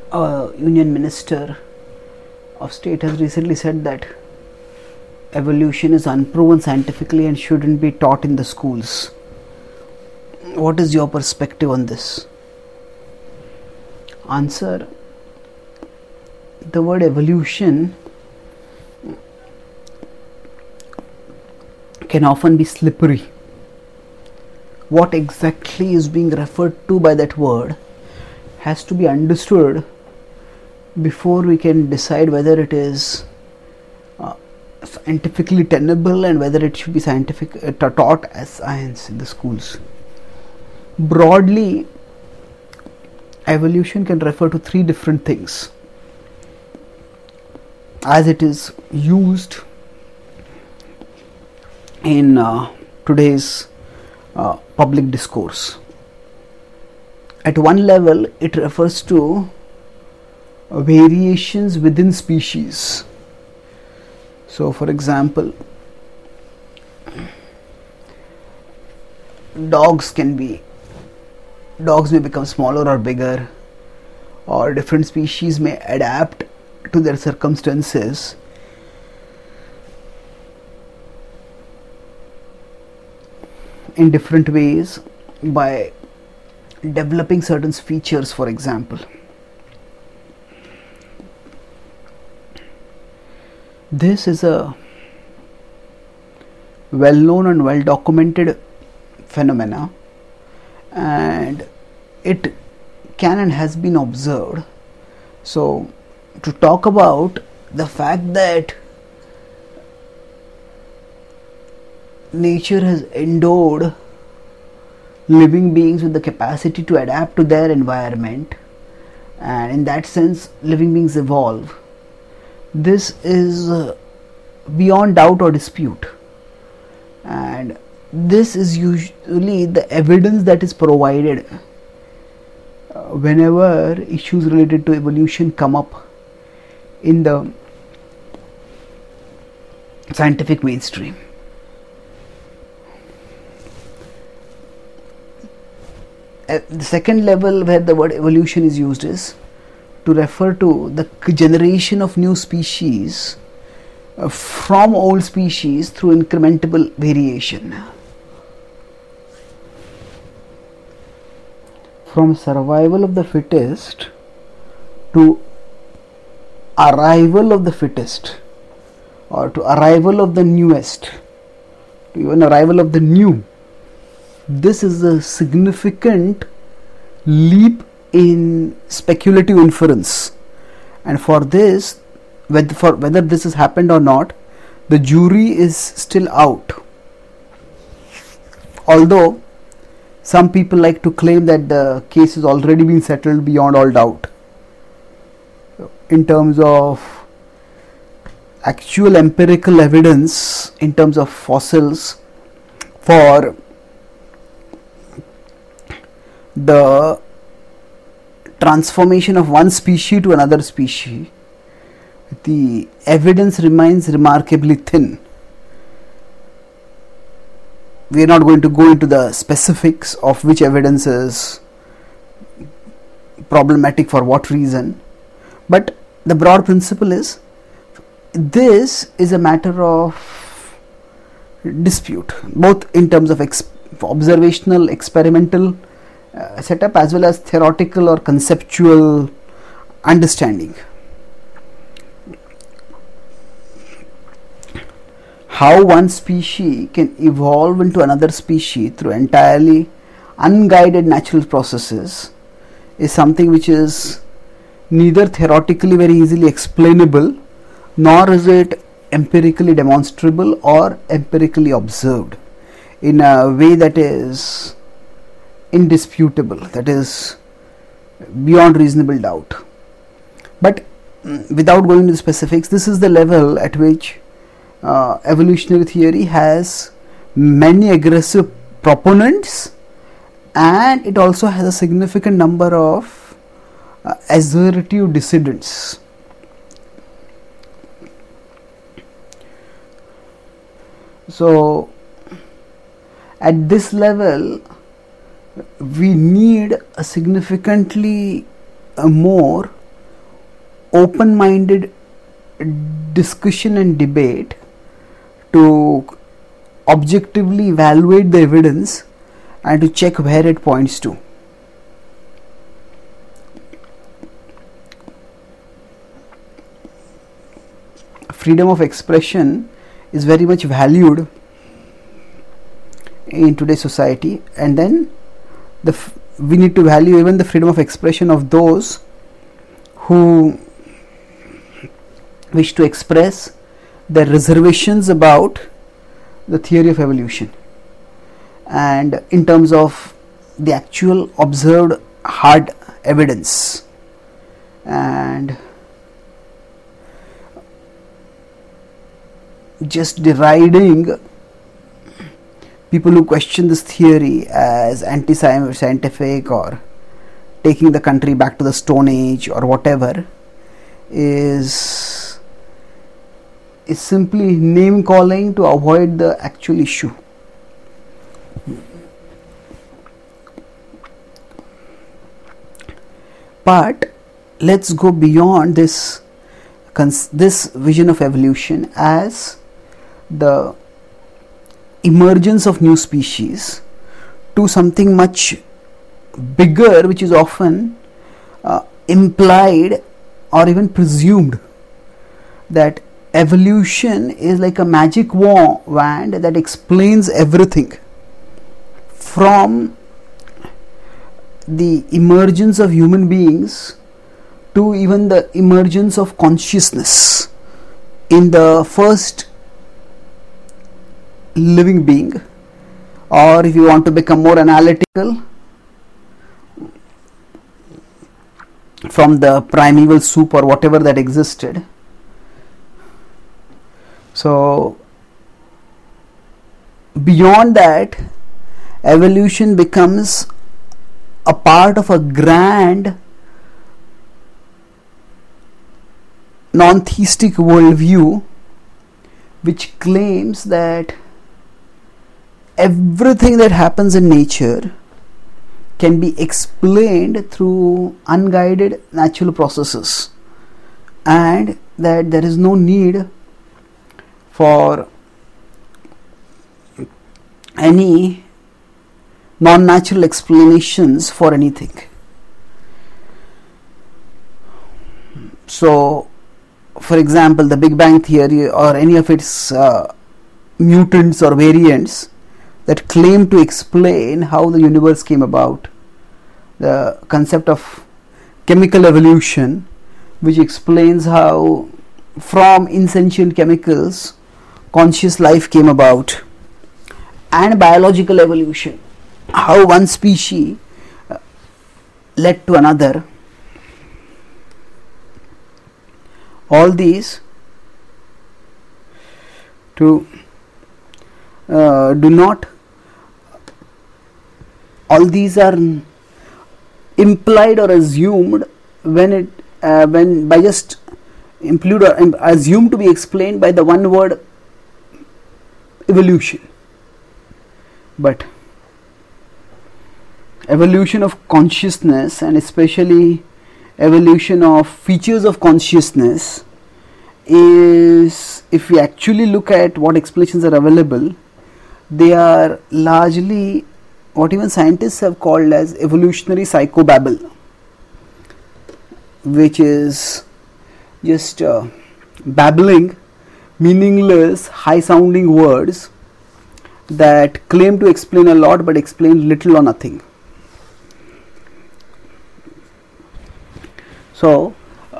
A Union Minister of State has recently said that evolution is unproven scientifically and shouldn't be taught in the schools. What is your perspective on this? Answer: the word evolution can often be slippery. What exactly is being referred to by that word has to be understood before we can decide whether it is scientifically tenable and whether it should be taught as science in the schools. Broadly, evolution can refer to three different things as it is used in today's public discourse. At one level, it refers to variations within species. So, for example, dogs may become smaller or bigger, or different species may adapt to their circumstances in different ways by developing certain features, for example. This is a well-known and well-documented phenomena, and it can and has been observed. So, to talk about the fact that nature has endowed living beings with the capacity to adapt to their environment, and in that sense living beings evolve, this is beyond doubt or dispute, and this is usually the evidence that is provided whenever issues related to evolution come up in the scientific mainstream. The second level where the word evolution is used is to refer to the generation of new species from old species through incremental variation. From survival of the fittest to arrival of the fittest, or to arrival of the newest, to even arrival of the new. This is a significant leap in speculative inference, and for this, whether this has happened or not, the jury is still out. Although some people like to claim that the case has already been settled beyond all doubt in terms of actual empirical evidence, in terms of fossils, for the transformation of one species to another species, the evidence remains remarkably thin. We are not going to go into the specifics of which evidence is problematic for what reason, but the broad principle is this is a matter of dispute, both in terms of observational, experimental setup as well as theoretical or conceptual understanding. How one species can evolve into another species through entirely unguided natural processes is something which is neither theoretically very easily explainable, nor is it empirically demonstrable or empirically observed in a way that is indisputable, that is beyond reasonable doubt. But without going into specifics, this is the level at which evolutionary theory has many aggressive proponents, and it also has a significant number of assertive dissidents. So at this level we need a significantly more open-minded discussion and debate to objectively evaluate the evidence and to check where it points to. Freedom of expression is very much valued in today's society, and then we need to value even the freedom of expression of those who wish to express their reservations about the theory of evolution, and in terms of the actual observed hard evidence. And just deriding people who question this theory as anti-scientific or taking the country back to the Stone Age or whatever is simply name calling to avoid the actual issue. But let's go beyond this vision of evolution as the emergence of new species to something much bigger, which is often implied or even presumed, that evolution is like a magic wand that explains everything, from the emergence of human beings to even the emergence of consciousness in the first living being. Or if you want to become more analytical, from the primeval soup or whatever that existed. So beyond that, evolution becomes a part of a grand non-theistic worldview which claims that everything that happens in nature can be explained through unguided natural processes, and that there is no need for any non-natural explanations for anything. So, for example, the Big Bang Theory or any of its mutants or variants that claim to explain how the universe came about, the concept of chemical evolution, which explains how from insentient chemicals conscious life came about, and biological evolution, how one species led to another. All these do not. All these are implied or assumed when by just implied or assumed to be explained by the one word evolution. But evolution of consciousness, and especially evolution of features of consciousness, is, if we actually look at what explanations are available, they are largely what even scientists have called as evolutionary psychobabble, which is just babbling, meaningless, high-sounding words that claim to explain a lot but explain little or nothing. So,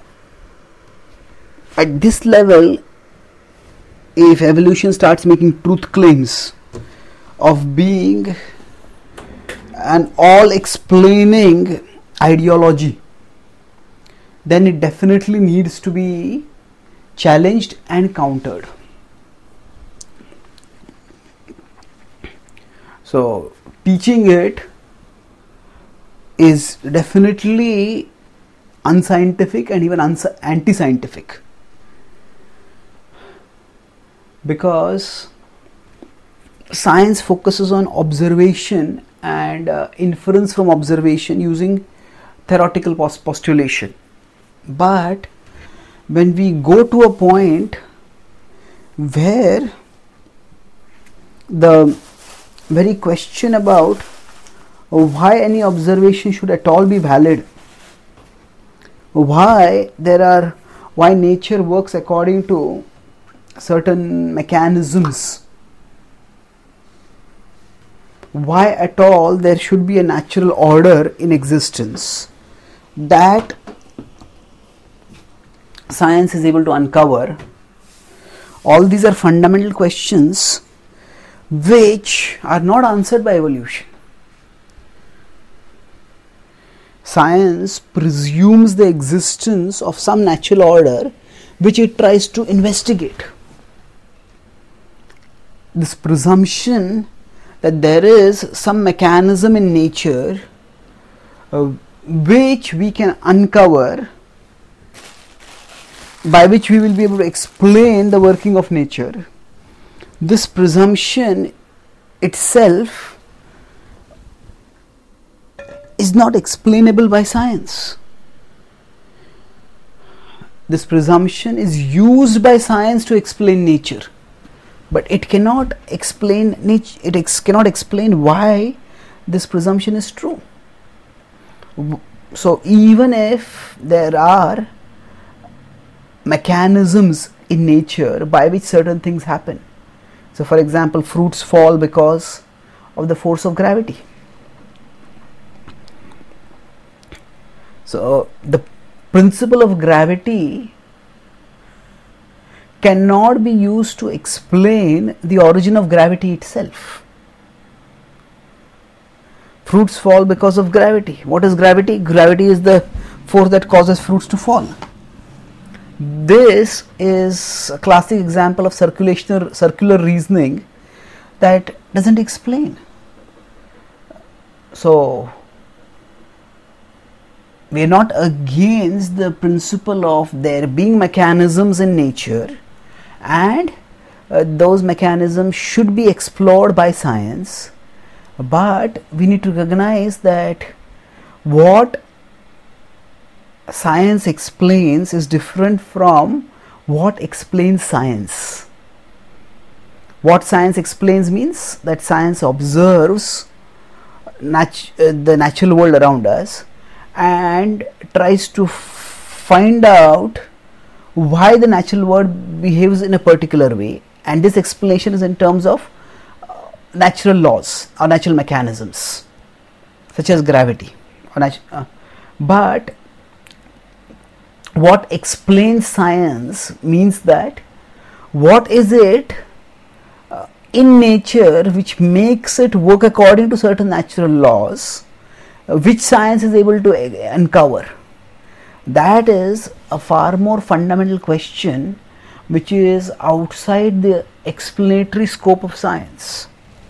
at this level, if evolution starts making truth claims of being an all-explaining ideology, then it definitely needs to be challenged and countered. So, teaching it is definitely unscientific and even anti-scientific, because science focuses on observation and inference from observation using theoretical postulation. But when we go to a point where the very question about why any observation should at all be valid, why nature works according to certain mechanisms, why at all there should be a natural order in existence, that science is able to uncover. All these are fundamental questions which are not answered by evolution. Science presumes the existence of some natural order which it tries to investigate. This presumption that there is some mechanism in nature which we can uncover, by which we will be able to explain the working of nature, this presumption itself is not explainable by science. This presumption is used by science to explain nature, but it cannot explain nature. It cannot explain why this presumption is true. So even if there are mechanisms in nature by which certain things happen, so for example, fruits fall because of the force of gravity. So the principle of gravity cannot be used to explain the origin of gravity itself. Fruits fall because of gravity. What is gravity? Gravity is the force that causes fruits to fall. This is a classic example of circular reasoning that doesn't explain. So we are not against the principle of there being mechanisms in nature, and those mechanisms should be explored by science, but we need to recognize that what science explains is different from what explains science. What science explains means that science observes the natural world around us and tries to find out why the natural world behaves in a particular way, and this explanation is in terms of natural laws or natural mechanisms such as gravity but what explains science means that what is it in nature which makes it work according to certain natural laws, which science is able to uncover. That is a far more fundamental question which is outside the explanatory scope of science.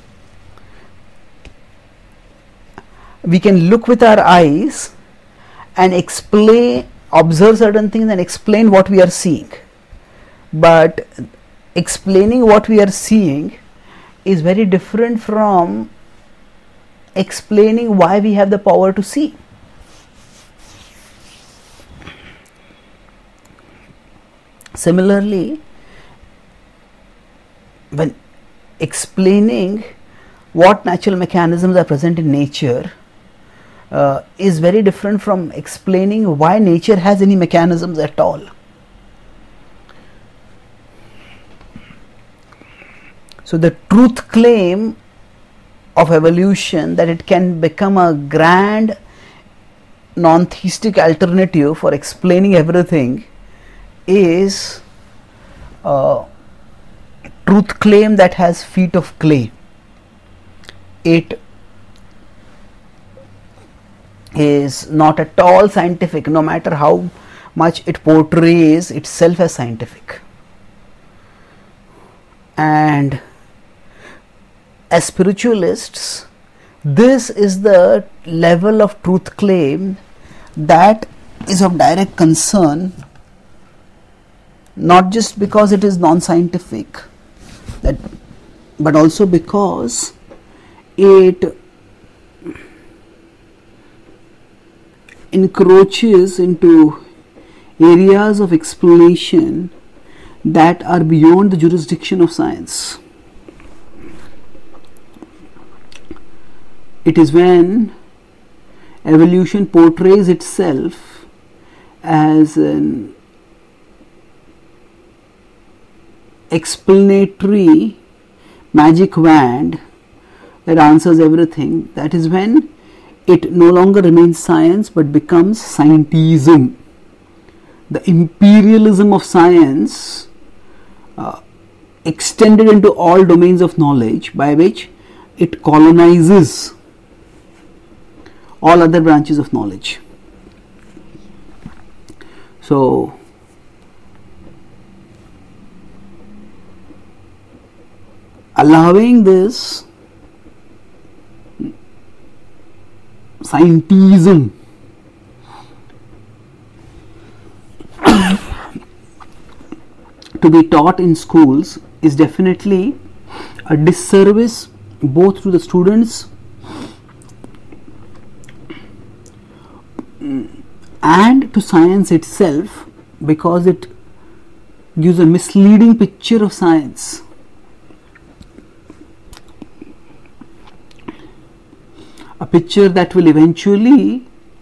We can look with our eyes and observe certain things and explain what we are seeing, but explaining what we are seeing is very different from explaining why we have the power to see. Similarly, when explaining what natural mechanisms are present in nature is very different from explaining why nature has any mechanisms at all. So the truth claim of evolution, that it can become a grand non-theistic alternative for explaining everything, is a truth claim that has feet of clay. It is not at all scientific, no matter how much it portrays itself as scientific. And as spiritualists, this is the level of truth claim that is of direct concern, not just because it is non-scientific, but also because it encroaches into areas of explanation that are beyond the jurisdiction of science. It is when evolution portrays itself as an explanatory magic wand that answers everything, that is when it no longer remains science but becomes scientism. The imperialism of science extended into all domains of knowledge, by which it colonizes all other branches of knowledge. So, allowing this scientism to be taught in schools is definitely a disservice both to the students and to science itself, because it gives a misleading picture of science. A picture that will eventually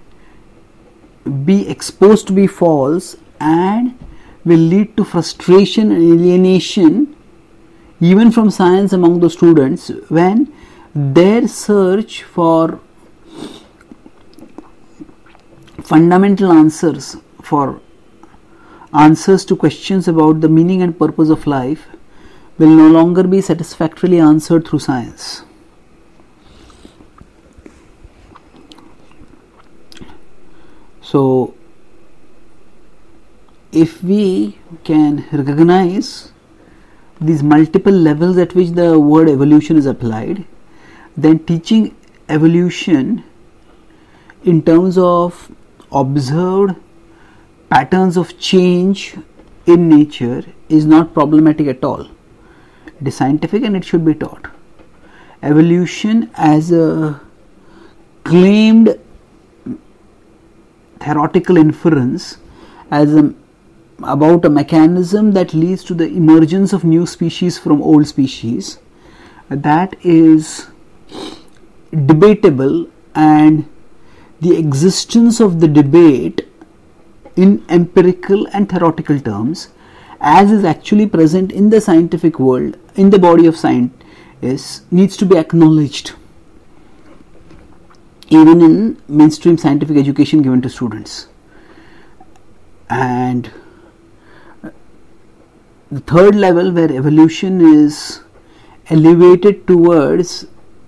be exposed to be false and will lead to frustration and alienation even from science among the students, when their search for fundamental answers, for answers to questions about the meaning and purpose of life, will no longer be satisfactorily answered through science. So, if we can recognize these multiple levels at which the word evolution is applied, then teaching evolution in terms of observed patterns of change in nature is not problematic at all. It is scientific and it should be taught. Evolution as a claimed theoretical inference about a mechanism that leads to the emergence of new species from old species, that is debatable, and the existence of the debate in empirical and theoretical terms, as is actually present in the scientific world, in the body of science, needs to be acknowledged even in mainstream scientific education given to students. And the third level, where evolution is elevated towards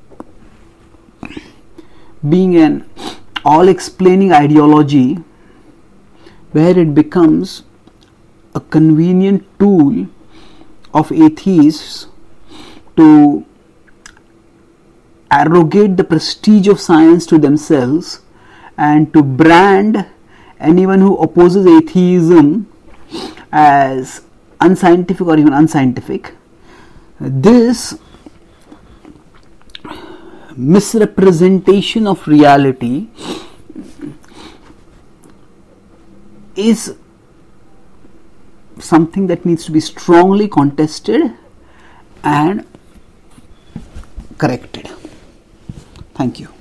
being an all-explaining ideology, where it becomes a convenient tool of atheists to arrogate the prestige of science to themselves and to brand anyone who opposes atheism as unscientific or even unscientific. This misrepresentation of reality is something that needs to be strongly contested and corrected. Thank you.